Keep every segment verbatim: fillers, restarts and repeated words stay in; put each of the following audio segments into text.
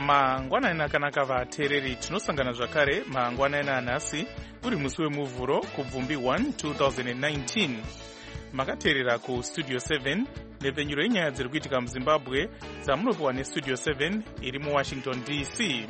mangwanani akanaka vateereri, tinosangana zvakare mangwanani anhasi uri musi wemuvhuro kubvumbi first two thousand nineteen. Makateerera kustudio seven nepfenyuro yenyaya dziri kuitika muzimbabwe dzamunopiwa nestudio seven iri muwashington D C.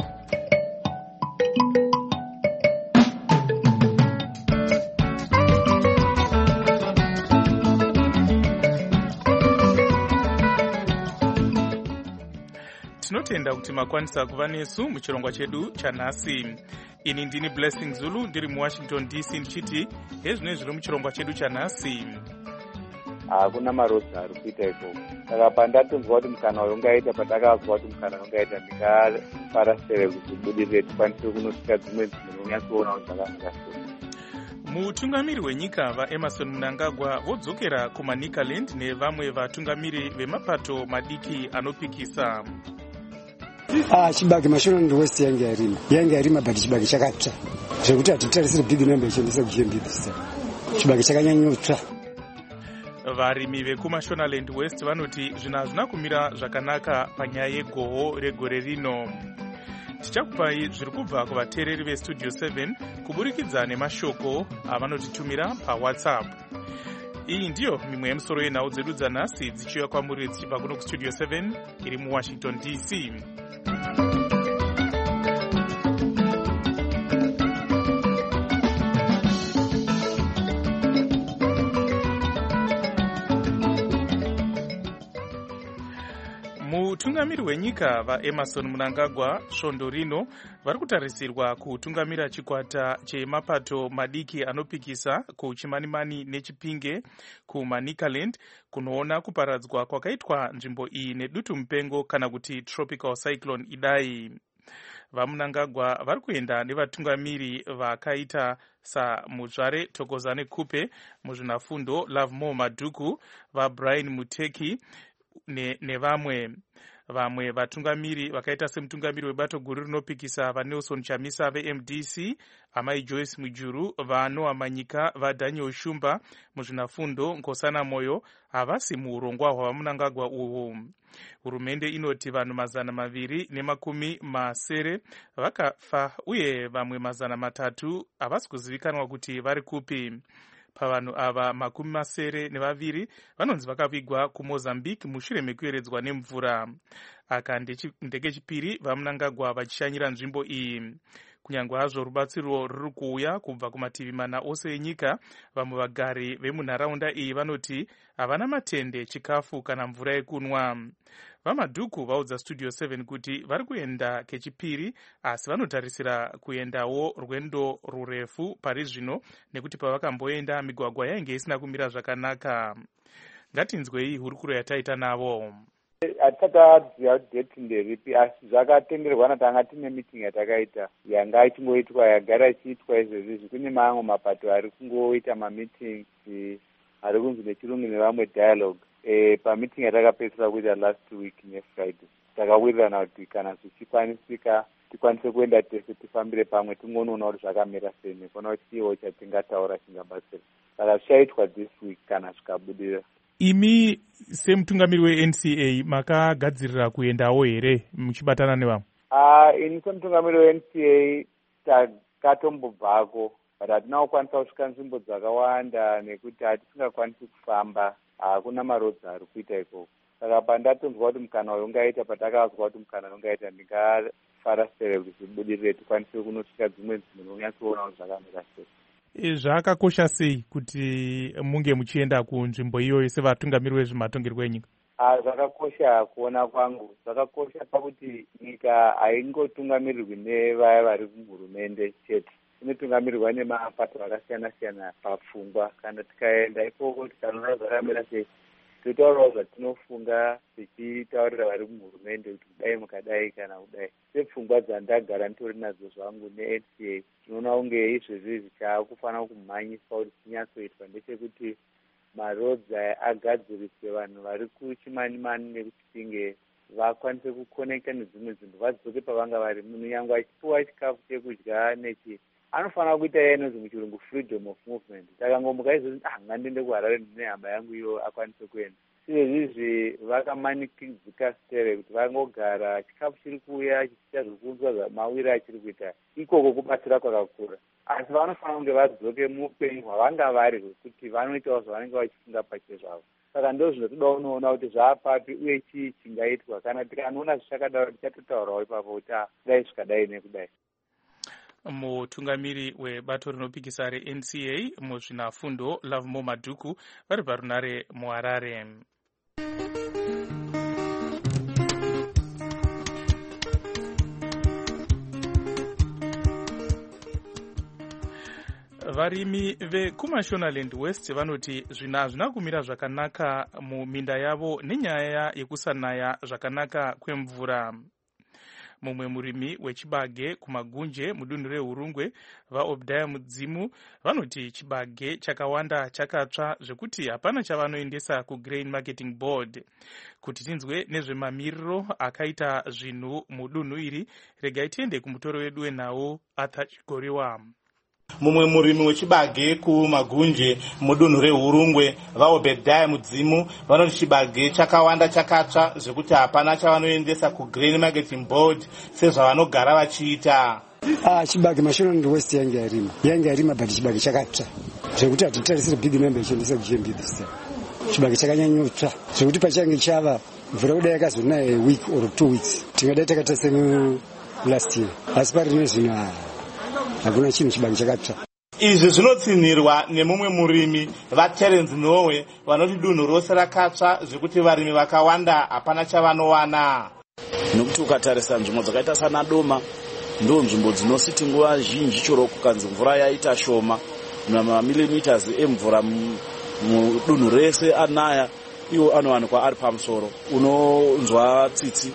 Tinotenda kuti makwanisa kuva nesu muchirongwa chedu chanhasi. Ini ndini Blessing Zulu ndiri muwashington D C ndichiti hezvino zviri muchirongwa chedu chanhasi. Hakuna marodzi ari kuita iko. Saka pandatonzwa kuti mukana uyu ungaita, pandakazwa kuti mukana ungaita, ndikafara sere kuti budirire tikwanise kunosvika dzimwe dzinhu unyasoona kuti zvakamira sei. Mutungamiri wenyika vaEmerson Mnangagwa vodzokera kuManicaland nevamwe vatungamiri vemapato madiki anopikisa. Ah, chibage mashonaland west yange yarima yange yarima but chibage chakatsva zvekuti hatitarisire big number ichiendesa ku G M B bvisa chibage chakanyanyotsva. Varimi vekumashonaland west vanoti zvinhu hazvina kumira zvakanaka panyaya yegoho regore rino. Tichakupai zviri kubva kuvateereri vestudio seven kuburikidza nemashoko avanotitumira pawhatsapp. Iyi ndiyo mimwe yemusoro yenhau dzedu dzanhasi dzichiuya kwamuri dzichibva kuno kustudio seven iri muwashington D C. Mutungamiri wenyika vaEmerson Mnangagwa svondo rino vari kutarisirwa kutungamira chikwata chemapato madiki anopikisa kuchimanimani neChipinge kuManicaland kunoona kuparadzwa kwakaitwa nzvimbo iyi nedutu mupengo kana kuti tropical cyclone Idai. VaMnangagwa vari kuenda nevatungamiri vakaita saMuzvare Thokozani Kupe, muzvinafundo Lovemore Madhuku, vaBrian Muteki nevamwe vamwe vatungamiri vakaita semutungamiri webato guru rinopikisa vaNelson Chamisa veM D C, amai Joyce Mujuru, vaNoah Manyika, vaDaniel Shumba, muzvinafundo Nkosana Moyo havasi muurongwa hwavaMnangagwa uhu. Hurumende inoti vanhu mazana maviri nemakumi masere vakafa uye vamwe mazana matatu havasi kuzivikanwa kuti vari kupi. Pavanhu ava makumi masere nevaviri vanonzi vakavigwa kuMozambique mushure mekuyeredzwa nemvura. Aka ndekechipiri vaMnangagwa vachishanyira nzvimbo iyi. Kunyange hazvo rubatsiro ruri kuuya kubva kumativi mana ose enyika, vamwe vagari vemunharaunda iyi vanoti havana matende, chikafu kana mvura yekunwa. VaMadhuku vaudza studio seven kuti vari kuenda kechipiri asi vanotarisira kuendawo rwendo rurefu pari zvino nekuti pavakamboenda migwagwa yainge isina kumira zvakanaka. Ngatinzwei hurukuro yataita navo. Hatitaziva kuti date nderipi asi zvakatenderwana tanga tine meeting yatakaita yanga ichingoitwa yagara ichiitwa izvezvi. Kune mamwe mapato ari kungoita mameetings ari kunzi nechirungu nevamwe dialogue. E, pameeting yatakapedzisira kuita last week neFriday takawirirana kuti kana zvichikwanisika tikwanise kuenda tese tifambire pamwe tingonoona kuti zvakamira sei nekona kuti chiwo chatingataura chingabatsira. Saka zvichaitwa this week kana zvikabudira. Imi semutungamiri weN C A makagadzirira kuendawo here muchibatana nevamwe? Ah, ini semutungamiri weN C A takatombobvako but hatina kukwanisa kusvika nzvimbo dzakawanda nekuti hatisingakwanisi kufamba. Hakuna marodzi ari kuita ikoko. Saka pandatonzwa kuti mukana uyu ungaita, pandakazwa kuti mukana ungaita, ndikafara sere kuti zvibudirire tikwanise kunosvika dzimwe dzinhu unyasoona kuti zvakamira sei. Zvakakosha sei kuti munge muchienda kunzvimbo iyoyo sevatungamiri vezvematongerwo enyika? Zvakakosha kuona kwangu. Zvakakosha pakuti nyika haingotungamirirwi nevaya vari kuhurumende chete. Inotungamirirwa nemapato akasiyana siyana papfungwa. Kana tikaenda ikoko tikanoona zvakamira sei, totaurawo zvatinofunga tichitaurira vari muhurumende kuti kudai mukadai kana kudai. Sepfungwa dzandagara nditori nadzo zvangu neN C A, tinoona kunge izvezvi zvichakufanira kumhanyiswa kuti chinyatsoitwa ndechekuti marodzi aya agadziriswe vanhu vari kuchimanimani nekuChipinge vakwanise kukonekta nedzimwe nzvimbo, vadzoke pavanga vari. Munhu yangu achipiwa chikafu chekudya nechi anofanira kuita iye inonzi muchirungu freedom of movement. Takangomuka izvozvi ah ngandiende kuHarare ndine hama yangu iyo akwanise kuenda. sezvizvi vakamanikidzika stere kuti vangogara chikafu chiri kuuya chichiita zvokuunzwa zvamawiri achiri kuita ikoko kubatsira kwakakura, asi vanofanira kunge vadzoke muupenyu hwavanga vari hwekuti vanoitawo zvavanenge vachifunga pachezvavo zvavo. Saka ndo zvinotoda unoona kuti zvaapapi uye chii chingaitwa. Kana tikanoona zvichakadaro tichatotaurawo ipapo kuti dai zvikadai nekudai. Mutungamiri webato rinopikisa reN C A muzvinafundo Lovemore Madhuku vari parunare muHarare. Varimi vekuMashonaland West vanoti zvina hazvina kumira zvakanaka muminda yavo nenyaya yekusanaya zvakanaka kwemvura. Mumwe murimi wechibage kumagunje mudunhu reHurungwe vaObdaya Mudzimu vanoti chibage chakawanda chakatsva zvekuti hapana chavanoendesa kuGrain Marketing Board. Kuti tinzwe nezvemamiriro akaita zvinhu mudunhu iri, regai tiende kumutoro wedu wenhau Arthur Chigoriwa. Mumwe murimi wechibage kumagunje mudunhu reHurungwe vaObedhaya Mudzimu vanoti chibage chakawanda chakatsva zvekuti hapana chavanoendesa kuGrain Marketing Board sezvavanogara vachiita. Ah, chibage Mashonaland West yange yarima yange yarima but chibage chakatsva zvekuti hatitarisire big number ichiendesa kuG M B this time. Chibage chakanyanyotsva zvekuti pachange chava mvura kudai yakazonaya a week or two weeks tingadai takaita semu last year, asi parino zvino hakuna chinhu chibage chakatsva. Izvi zvinotsinhirwa nemumwe murimi vaTerence Nowe vanoti dunhu rose rakatsva zvekuti varimi vakawanda hapana chavanowana. Nokuti ukatarisa nzvimbo dzakaita sana Doma ndo nzvimbo dzinositi nguva zhinji chero kukanzi mvura yaita shoma namamillimeters emvura mudunhu rese anaya iwo anowanikwa ari pamusoro. Unonzwa tsitsi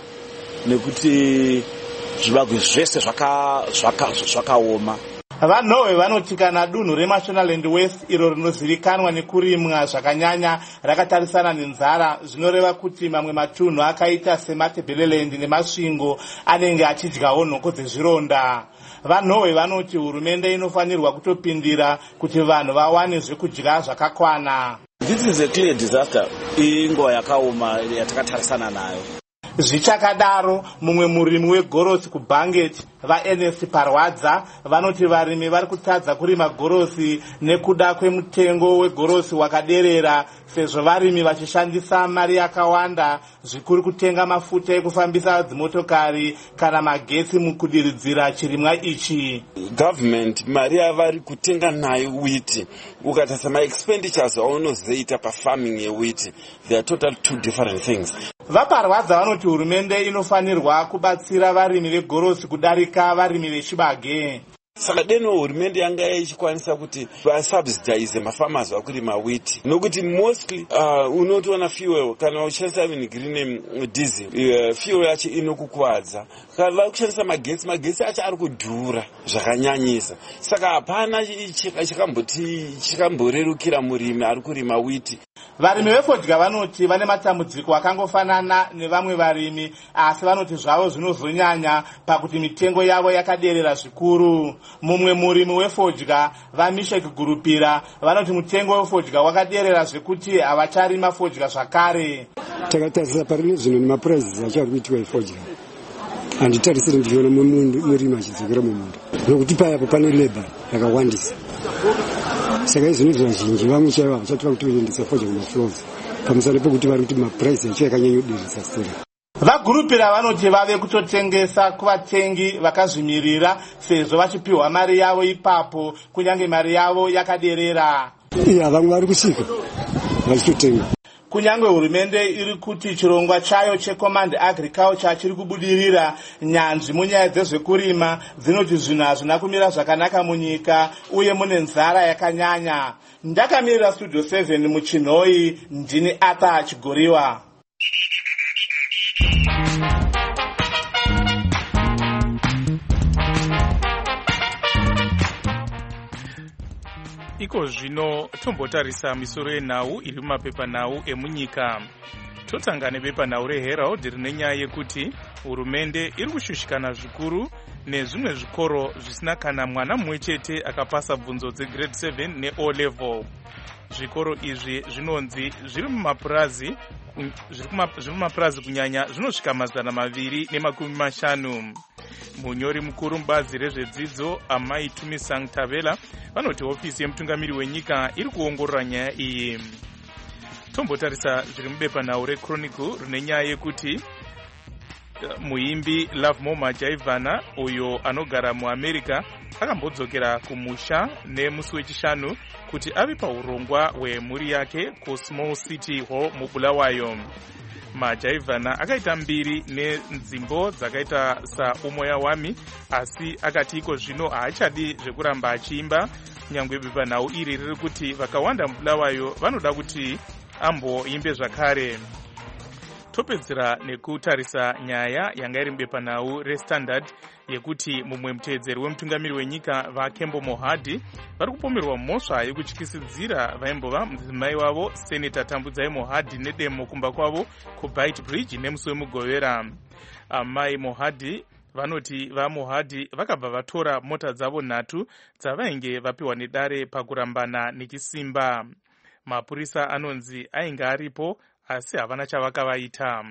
nekuti zvibagwe zvese zvakaoma zvaka, zvaka Vanhowe vanoti kana dunhu reMashonaland West iro rinozivikanwa nekurimwa zvakanyanya rakatarisana nenzara, zvinoreva kuti mamwe matunhu akaita seMatebeleland neMasvingo anenge achidyawo nhoko dzezvironda. Vanhowe vanoti hurumende inofanirwa kutopindira kuti vanhu vawane zvekudya zvakakwana. This is a clear disaster inguva yakaoma yatakatarisana nayo. Zvichakadaro mumwe murimi wegorosi kuBanget vaEnest Parwadza vanoti varimi vari kutadza kurima gorosi nekuda kwemutengo wegorosi wakaderera, sezvo varimi vachishandisa mari yakawanda zvikuru kutenga mafuta ekufambisa dzimotokari kana magetsi mukudiridzira chirimwa ichi. Government mari yavari kutenga nayo wheat ukatarisa maexpenditures aunozoita pafarming yewheat, they are total two different things. VaParwadza vanoti hurumende inofanirwa kubatsira varimi vegorosi kudarika varimi vechibage. Saka deno hurumende yanga ichikwanisa kuti vasubsidize mafarmers vakurima wheat, nokuti mostly uh, unotoona fuel kana uchishandisa even green diesel uh, fuel yacho inokukwadza. Kana vari kushandisa magetsi, magetsi acho ari kudhura zvakanyanyisa. Saka hapana chakamboti chikamborerukira murimi ari kurima wheat. Varimi vefodya vanoti vane matambudziko akangofanana nevamwe varimi, asi vanoti zvavo zvinozonyanya pakuti mitengo yavo yakaderera zvikuru. Mumwe murimi wefodya vaMishek Gurupira vanoti mutengo wefodya wakaderera zvekuti havacharima fodya zvakare. Takatarisa parino zvino nemapuraises achari kuitwa efodya, handitarisiri ndichiona murimi achidzokera mumunda nokuti payapo pane labor yakawandisa. Saka izvino vazhinji vamwe chaivo havachatova kuti vaendesa fodya kumafloors pamusana pekuti vari kuti mapuraisi yacho yakanyanyoderesa stori. VaGurupira vanoti vave kutotengesa kuvatengi vakazvimirira sezvo vachipiwa mari yavo ipapo kunyange mari yavo yakaderera. Iya, vamwe vari kusika vachitotenga. Kunyange hurumende iri kuti chirongwa chayo cheCommand Agriculture chiri kubudirira, nyanzvi munyaya dzezvekurima dzinoti zvinhu hazvina kumira zvakanaka munyika uye mune nzara yakanyanya. Ndakamirira Studio seven muChinhoi, ndini Arthur Chigoriwa. Iko zvino tombotarisa misoro yenhau iri mumapepanhau emunyika. totanga nebepanhau reherald rine nyaya yekuti hurumende iri kushushikana zvikuru nezvimwe zvikoro zvisina kana mwana mumwe chete akapasa bvunzo dzegrade seven neo level. Zvikoro izvi zvinonzi zviri mumapurazi zviri mumapurazi kunyanya zvinosvika mazana maviri nemakumi mashanu. Munyori mukuru mubazi rezvedzidzo Amai Tumisang Tavela vanoti hofisi yemutungamiri wenyika iri kuongorora nyaya iyi. Tombotarisa zviri mubepanhau reChronicle rine nyaya yekuti muimbi Lovemore Majaivana uyo anogara muAmerica akambodzokera kumusha nemusi wechishanu kuti ave paurongwa hwemhuri yake kuSmall City Hall muBulawayo. Majaivana akaita mbiri nenzimbo dzakaita saUmoya Wami, asi akati iko zvino haachadi zvekuramba achiimba, nyangwe bepanhau iri riri kuti vakawanda muBulawayo vanoda kuti amboimbe zvakare. Topedzera nekutarisa nyaya yanga iri mubepanhau reStandard yekuti mumwe muteedzeri wemutungamiri wenyika vaKembo Mohadi vari kupomerwa mhosva yekutyisidzira vaimbova mudzimai wavo Senator Tambudzai Mohadi nedemo kumba kwavo kuBite Bridge nemusi wemugovera. Amai Mohadi vanoti vaMohadi vakabva vatora mota dzavo nhatu dzavainge vapiwa nedare pakurambana nechisimba. Mapurisa anonzi ainge aripo asi havana chavakavaita.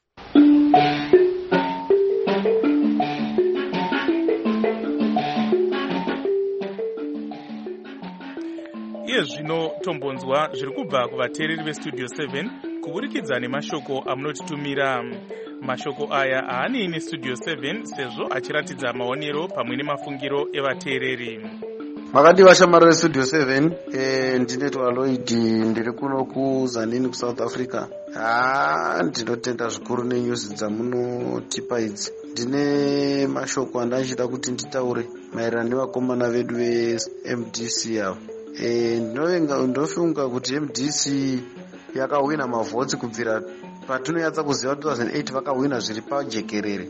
Iye zvino tombonzwa zviri kubva kuvateereri veStudio seven kuburikidza nemashoko amunotitumira. Mashoko aya haanei neStudio seven sezvo achiratidza maonero pamwe nemafungiro evateereri. Makadiwa shamari reStudio seven, eh, ndinetwa Lloyd, ndiri kuno kuZanini kuSouth Africa. Ah, ndinotenda zvikuru nenyuzi dzamunotipa idzi. Ndine mashoko andachida kuti nditaure maererano nevakomana vedu veM D C avo. Eh, ndinovenga ndofunga kuti M D C yakawina mavhotsi kubvira patinoyatsa kuziva two thousand eight vakawina zviri pajekerere.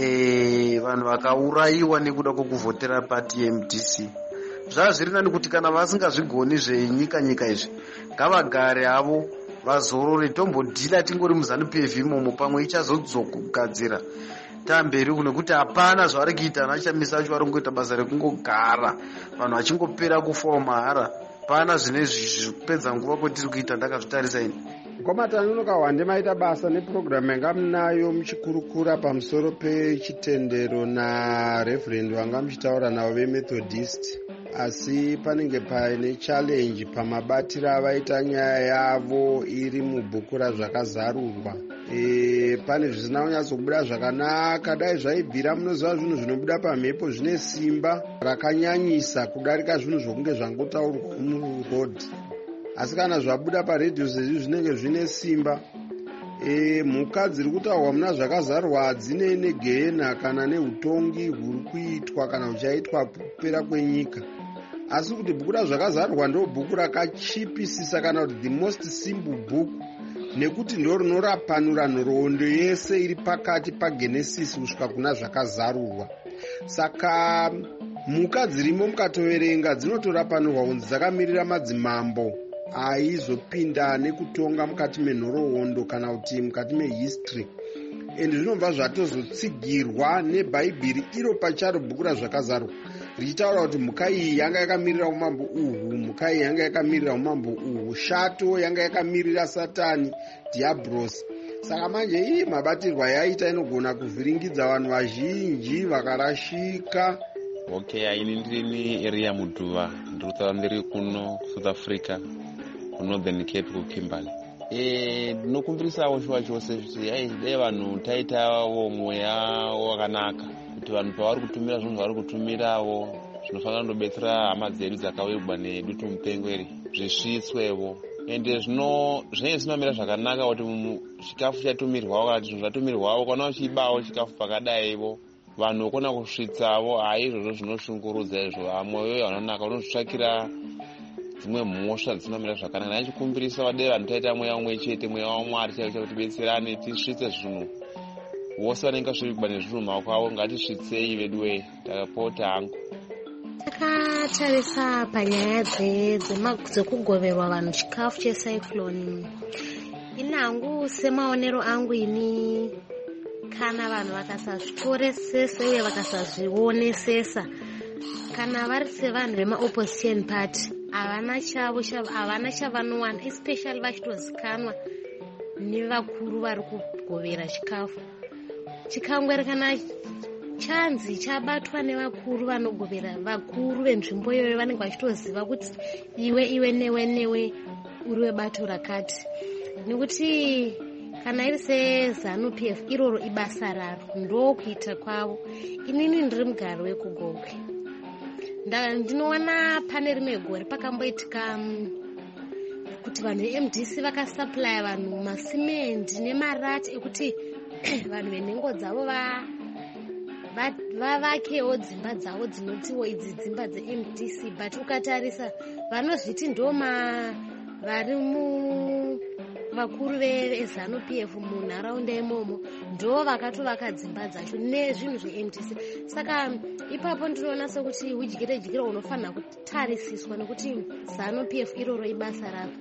Eh, vanhu vakaurayiwa nekuda kwokuvhotera pati yeM D C. Zvava zviri nani kuti kana vasingazvigoni zvenyika nyika izvi ngavagare havo vazorore, tombodhila tingori muZanu-P F imomo pamwe ichazodzokugadzira tamberi kuno kuti hapana zvavari kuita. Anachamisa acho vari kungoita basa rekungogara vanhu vachingopera kufa mahara. Pana zvine zvipedza nguva kwetiri kuita. Ndakazvitarisa ini Komatani unokawande maita basa nepurogiramu yanga munayo muchikurukura pamusoro pechitendero naReverend wanga muchitaura navo veMethodist, asi panenge paine challenge pamabatiro avaita nyaya yavo iri mubhuku razvakazarurwa. E, pane zvisina kunyatsobuda zvakanaka. Dai zvaibvira munoziva zvinhu zvinobuda pamhepo zvine simba rakanyanyisa kudarika zvinhu zvokunge zvangotaurwa murodhi, asi kana zvabuda paredhiyo sezvi zvinenge zvine simba. E, mhuka dziri kutaurwa muna zvakazarwa hadzine negehena kana neutongi huri kuitwa kana huchaitwa kupera kwenyika, asi kuti bhuku razvakazarwa ndo bhuku rakachipisisa kana kuti the most simple book, nekuti ndo rinorapanura nhoroondo yese iri pakati paGenesis kusvika kuna zvakazarurwa. Saka mhuka dzirimo mukatoverenga dzinotorapanurwa kunzi dzakamirira madzimambo aizopinda nekutonga mukati menhoroondo kana kuti mukati mehistory, ende zvinobva zvatozotsigirwa nebhaibheri iro pacharo bhuku razvakazarwa richitaura kuti mhuka iyi yanga yakamirira umambo uhu, mhuka iyi yanga yakamirira umambo uhu, shato yanga yakamirira Satani, Diablos. Saka manje iyi mabatirwa yaita inogona kuvhiringidza vanhu vazhinji vakarashika. Okay, aini ndini area Muduva, ndiri ndiri kuno South Africa, kuNorthern Cape kuKimberley. Eh, ndinokumbirisawo shuwa chose kuti ai dai vanhu taitawo mweya wakanaka kuti vanhu pavari kutumira zvinhu vari kutumirawo zvinofanira kundobetsera hama dzedu dzakawirwa nedutu mupengo iri zvisvitswewo. Ende zvino zvinenge zvinomira zvakanaka kuti chikafu chatumirwawo kana zvinhu zvatumirwawo kana uchibawo chikafu pakadaiwo vanhu vokona kusvitsawo. Hai izvozvo zvinoshungurudza izvo, mwoyo yakanaka unozvitsvakira dzimwe mhosva dzinomira zvakanaka. Ndachikumbirisa vadei vanhu taita mweya umwe chete, mweya waMwari chaiwo chakuti betserane tisvitse zvinhu. Vose vanenge vasvirikwa nezvinhu maoko avo ngatisvitsei vedu wee, takapota hangu. Takatarisa panyaya dzekugoverwa vanhu chikafu checyclone. inangu semaonero angu ini kana vanhu vakasazvitoresesa uye vakasazvionesesa kana vari sevanhu vemaopposition party havana chavo havana chavanowana especially vachitozikanwa nevakuru vari kugovera chikafu. Chikangwere kana chanzi chabatwa nevakuru vanogovera vakuru venzvimbo iyoyo vanenge vachitoziva kuti iwe iwe newe newe uri webato rakati, nekuti kana iri seZANU P F iroro ibasa raro ndokuita kwavo. Inini ndiri mugari wekugogwe, ndinowana pane rimwe gore pakamboitika kuti vanhu veM D C vakasupply vanhu masimendi nemarati ekuti vanhu venhengo dzavo vavakewo dzimba dzavo dzinotiwo idzi dzimba dzeM D C, but ukatarisa vanozviti ndoma vari mu vakuru veZANU P F munharaunda imomo ndo vakatovaka dzimba dzacho nezvinhu zveM D C. Saka ipapo ndinoona sekuti udyire dyire unofanira kutarisiswa nekuti ZANU P F iroro ibasa ravo.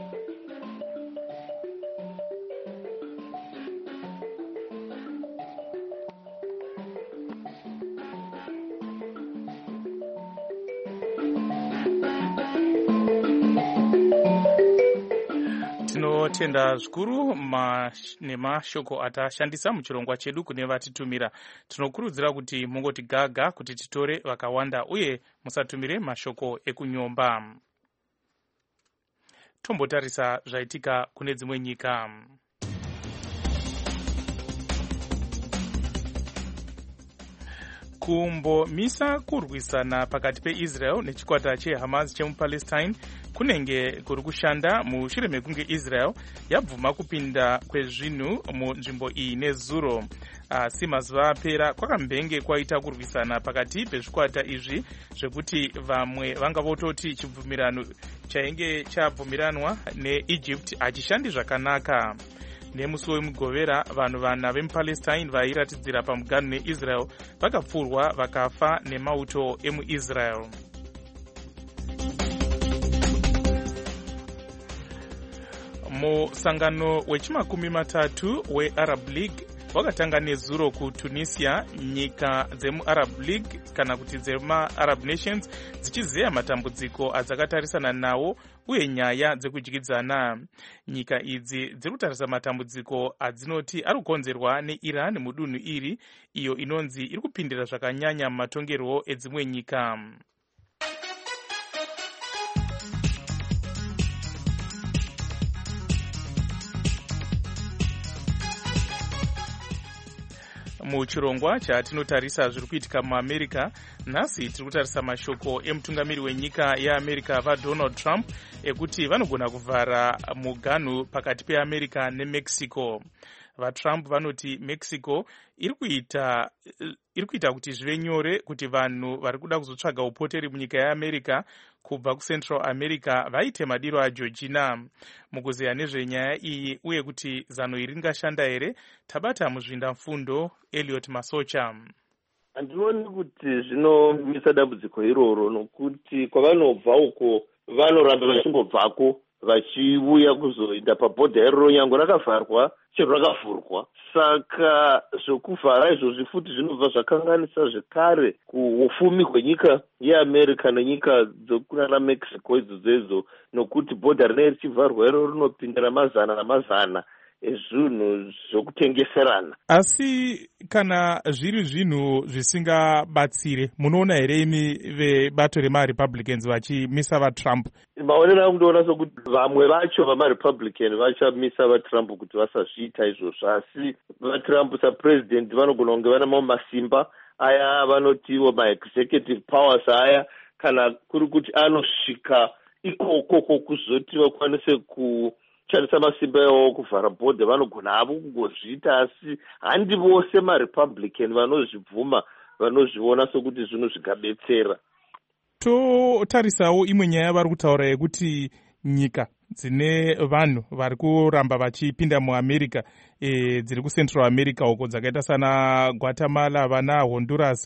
Tinotenda zvikuru nemashoko atashandisa muchirongwa chedu kune vatitumira. Tinokurudzira kuti mungoti gaga kuti titore vakawanda uye musatumire mashoko ekunyomba. Tombotarisa zvaitika kune dzimwe nyika. Kumbomisa kurwisana pakati peIsrael nechikwata cheHamas chemupalestine kunenge kuri kushanda mushure mekunge Israel yabvuma kupinda kwezvinhu munzvimbo iyi nezuro. Asi mazuva apera kwakambenge kwaita kurwisana pakati pezvikwata izvi zvekuti vamwe vanga vototi chibvumirano chainge chabvumiranwa neEgypt hachishandi zvakanaka. Nemusi wemugovera vanhu vana vemupalestine vairatidzira pamuganhu neIsrael vakapfurwa vakafa nemauto emuIsrael. Musangano wechimakumi matatu weArab League wakatanga nezuro kuTunisia, nyika dzemuArab League kana kuti dzemaArab Nations dzichizeya matambudziko adzakatarisana nawo uye nyaya dzekudyidzana. Nyika idzi dziri kutarisa matambudziko adzinoti ari kukonzerwa neIran mudunhu iri, iyo inonzi iri kupindira zvakanyanya mumatongerwo edzimwe nyika. Muchirongwa chatinotarisa zviri kuitika muAmerica, nhasi tiri kutarisa mashoko emutungamiri wenyika yeAmerica vaDonald Trump ekuti vanogona kuvhara muganhu pakati peAmerica neMexico. VaTrump vanoti Mexico iri kuita iri kuita kuti zvive nyore kuti vanhu vari kuda kuzotsvaga upoteri munyika yeAmerica kubva kuCentral America vaite madiro aJochina. Mukuzeya nezvenyaya iyi uye kuti zano iri ringashanda here, tabata muzvindafundo Elliot Masocha. Handinooni kuti zvinomisa dambudziko iroro, nokuti kwavanobva uko vanoramba vachimbobvako vachiuya kuzoenda pabhodha iroro nyange rakavharwa chero rakavhurwa. Saka zvokuvhara izvozvi futi zvinobva zvakanganisa zvekare kuufumi hwenyika yeAmerica nenyika dzokunana Mexico idzodzo, nokuti bhodha rinenge richivharwa iroro rinopindira mazana namazana ezvinhu zvokutengeserana. Asi kana zviri zvinhu zvisingabatsire, munoona here imi vebato remaRepublicans vachimisa vaTrump? Maonero angu ndoona sokuti vamwe vacho vamaRepublican vachamisa vaTrump kuti vasazviita izvozvo, asi vaTrump sapresident vanogona kunge vana mamwe masimba aya vanotiwo maexecutive powers aya, kana kuri kuti anosvika ikoko kuzoti vakwanise ku shandisa masimba yawo kuvhara bhodha vanogona havo kungozviita, asi handi vose maRepublican vanozvibvuma vanozviona sokuti zvinhu zvikabetsera. Totarisawo imwe nyaya vari kutaura yekuti nyika dzine vanhu vari kuramba vachipinda muAmerica e, dziri kuCentral America uko dzakaita sana Guatemala, vana Honduras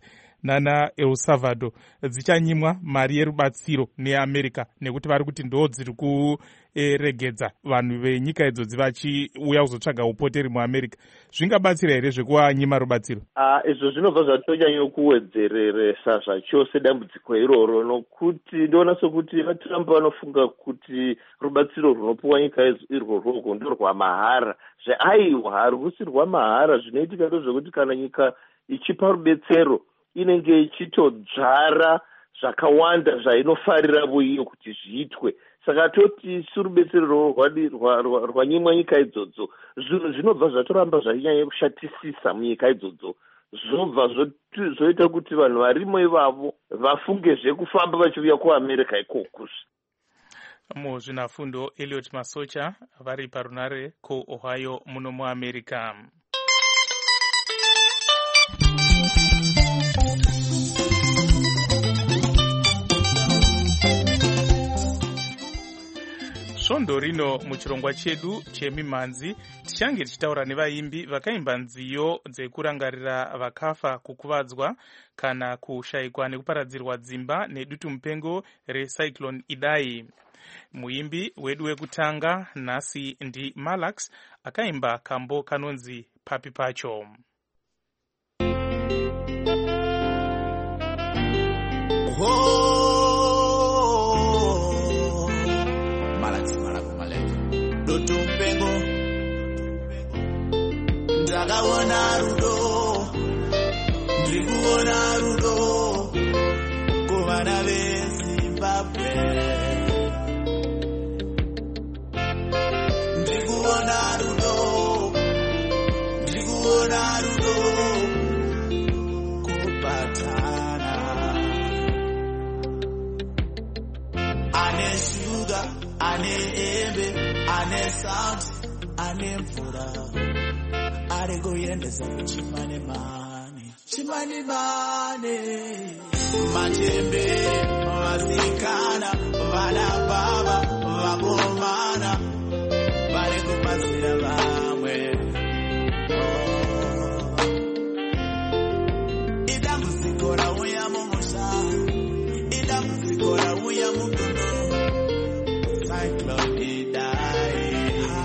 nana El Salvador dzichanyimwa mari yerubatsiro neAmerica nekuti vari kuti ndo dziri kuregedza vanhu venyika idzodzi vachiuya kuzotsvaga upoteri muAmerica. Zvingabatsira here zvekuwanyima rubatsiro? Uh, izvo zvinobva zvatonyanya kuwedzereresa zvachose dambudziko iroro, nokuti ndoona sokuti vaTrump vanofunga kuti rubatsiro runopiwa nyika irworwo ndorwamahara. Zveaiwa harusi rwamahara. Zvinoitika ndozvekuti kana nyika ichipa rubetsero inenge ichitodzvara zvakawanda zvainofarira iyo kuti zviitwe. Saka toti surubetsero rwanyimwa nyika idzodzo, zvinhu zvinobva zvatoramba zvainyanya kushatisisa munyika idzodzo, zvinobva zvoita kuti vanhu varimo ivavo vafungezve kufamba vachiuya kuAmerica ikoko. Muzvinafundo Elliot Masocha vari parunare kuOhio muno muAmerica. Svondo rino muchirongwa chedu chemimhanzi tichange tichitaura nevaimbi vakaimba nziyo dzekurangarira vakafa, kukuvadzwa kana kushayikwa nekuparadzirwa dzimba nedutu mupengo recyclone Idai. Muimbi wedu wekutanga nhasi ndi Malax akaimba kambo kanonzi Papi Pacho. Dutu mpengo ndakaona rudo, ndikuona rudo kuvana veZimbabwe, ndikuona rudo, ndikuona rudo kupatana. Ane sugar, ane embe, ane sound, ane mvura, ari kuyendesa kuchimane mane, chimane mane. Matembe, vasikana, vana baba, vakomana, vari kubatsira vamwe. Oh. Idambudziko rauya mumusha, idambudziko rauya mugono, cyclone Idai.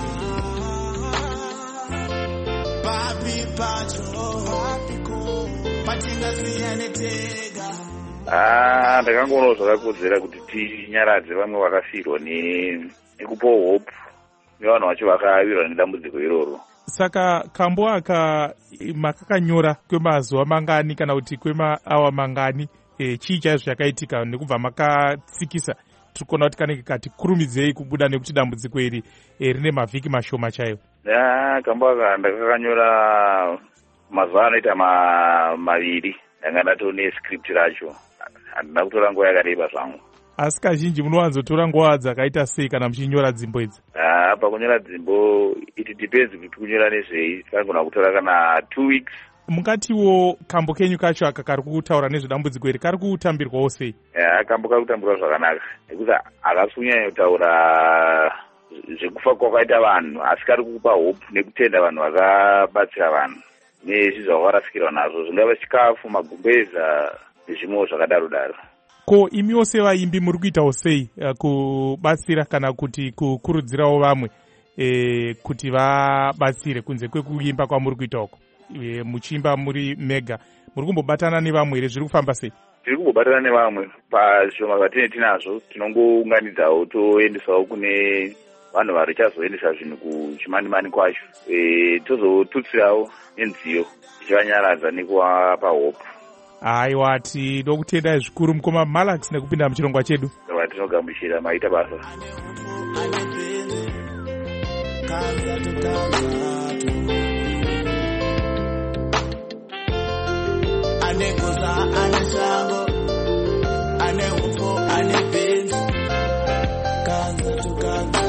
Papi Pacho, papiko, patingasiyane tega. Ah, ndakangoona zvakakodzera kuti tinyaradze vamwe vakafirwa nekupa hope nevanhu vacho vakawirwa nedambudziko iroro. Saka kambo aka makakanyora kwemazuva mangani kana kuti kwemaawa mangani, e, chii chaizvo zvakaitika nekubva makatsikisa? Tikuona kuti kanenge kati kurumidzei kubuda nekuti dambudziko iri e, rine mavhiki mashoma chaiwo. Ya, kambo aka ndakakanyora mazuva anoita ma, maviri ndanga ndatone script racho. Handina kutora nguva yakareba zvangu. Asi kazhinji munowanzotora nguva dzakaita sei kana muchinyora dzimbo idzi? Ah, pakunyora dzimbo it depends kuti kunyora nezvei, kangona kutora kana two weeks. Mungatiwo kambo kenyu kacho aka kari kutaura nezvedambudziko iri kari kutambirwawo sei? Ya, kambo kari kutambirwa zvakanaka nekuti akasi kunyanya kutaura zvekufa kwakaita vanhu, asi kari kupa hope nekutenda vanhu vakabatsira vanhu nezvi zvavarasikirwa nazvo, zvingava chikafu, magumbeza nezvimwewo zvakadaro daro. Ko imiwo sevaimbi muri kuitawo sei uh, kubatsira kana kuti kukurudzirawo vamwe e, kuti vabatsire kunze kwekuimba kwamuri kuita uko? E, muchimba muri mega muri kumbobatana nevamwe here, zviri kufamba sei? Tiri kumbobatana nevamwe pazvishoma zvatine tinazvo, tinongounganidzawo toendesawo kune vanhu vari chazoendesa zvinhu kuchimani-mani kwacho, e, tozotutsirawo nenziyo tichivanyaradza nekuvapa hope. Aiwa, tinoda kutendai zvikuru mukoma Malax nekupinda muchirongwa chedu. Tinogamuchira, maita basa. Ane kosa, ane shango, ane ufo, ane benzi, kanza tukanza.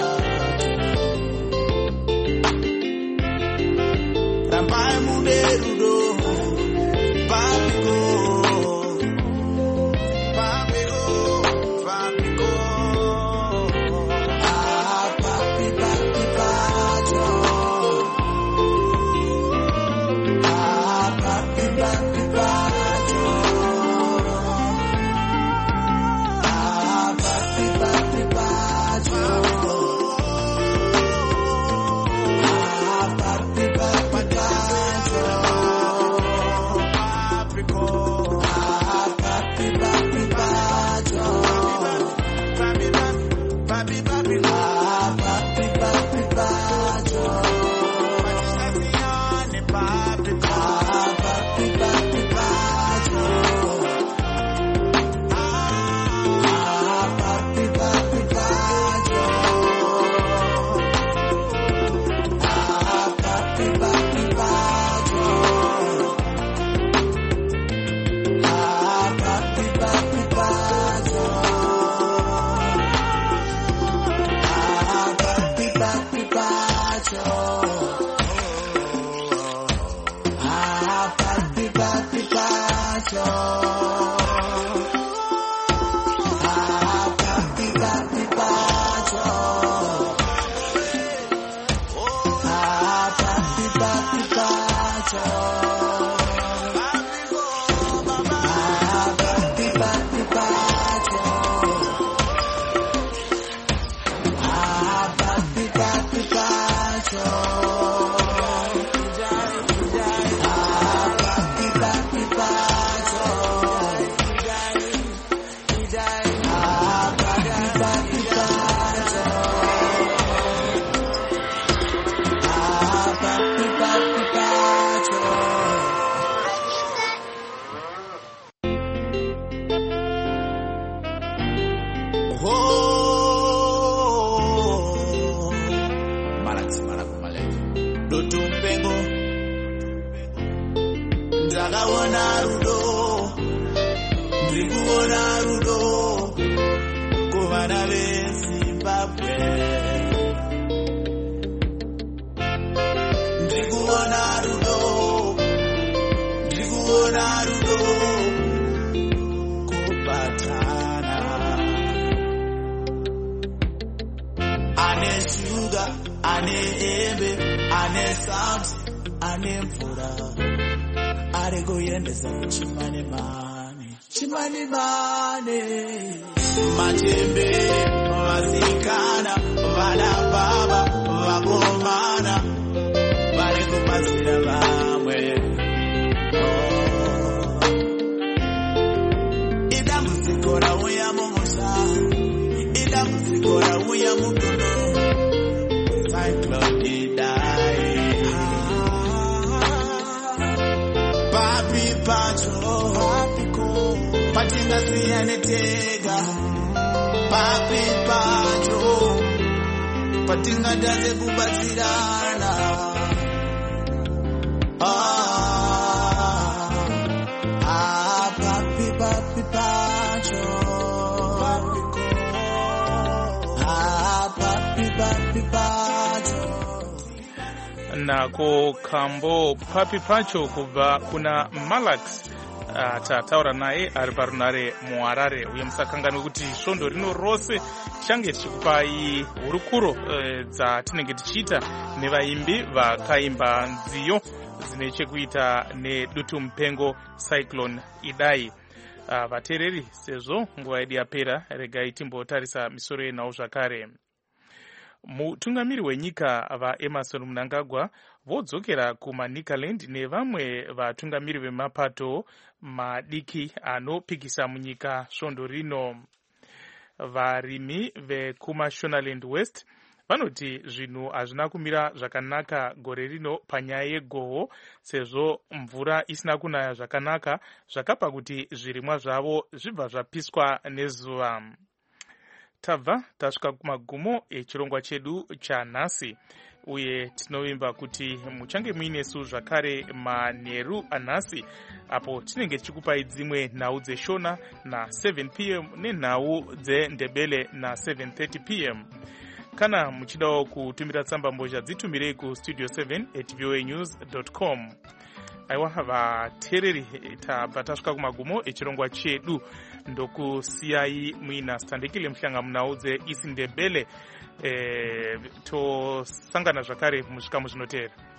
Rampai mude rudo, papiko, papiko, papiko. Ah, papi, papi, pacho. Ah, papi, papi, pacho. papi papi pacho ah papi papi pacho ah papi papi pacho Chimani mani, chimani mani, matembe, vasikana, vana baba, vagomana, vari kubatsira vamwe. Idambudziko rauya mumusha, idambudziko rauya mudundo, cyclone idai. Papi pacho, papi ko, patinga siyane tega. Papi pacho, patinga daze kubatsirana. Ah, ah, papi papi pacho, papi ko, ah, papi papi pacho. Nako kambo papi pacho kubva kuna Malax atataura naye ari parunare muHarare. Uye musakanganwe kuti svondo rino rose tichange tichikupai hurukuro e, dzatinenge tichiita nevaimbi vakaimba nziyo dzine chekuita nedutu mupengo Cyclone Idai. Uh, vateereri, sezvo nguva yedu yapera, regai timbotarisa misoro yenhau zvakare. Mutungamiri wenyika vaEmmerson Mnangagwa vodzokera kumaNicaland nevamwe vatungamiri vemapato madiki anopikisa munyika svondo rino. Varimi vekumaShonaland West vanoti zvinhu hazvina kumira zvakanaka gore rino panyaya yegohwo, sezvo mvura isina kunaya zvakanaka zvakapa kuti zvirimwa zvavo zvibva zvapiswa nezuva. Tabva tasvika kumagumo echirongwa chedu chanhasi, uye tinovimba kuti muchange muinesu zvakare manheru anhasi, apo tinenge tichikupai dzimwe nhau dzeshona na seven p m nenhau dzendebele na seven thirty p m. Kana muchidawo kutumira tsamba mbozha dzitumirei ku studio seven at voa news dot com. Aiwa vateereri, tabva tasvika kumagumo echirongwa chedu, ndokusiyai muina standekile muhlanga munhau dzeisindebele. E, tosangana zvakare musvika muzvinoteera.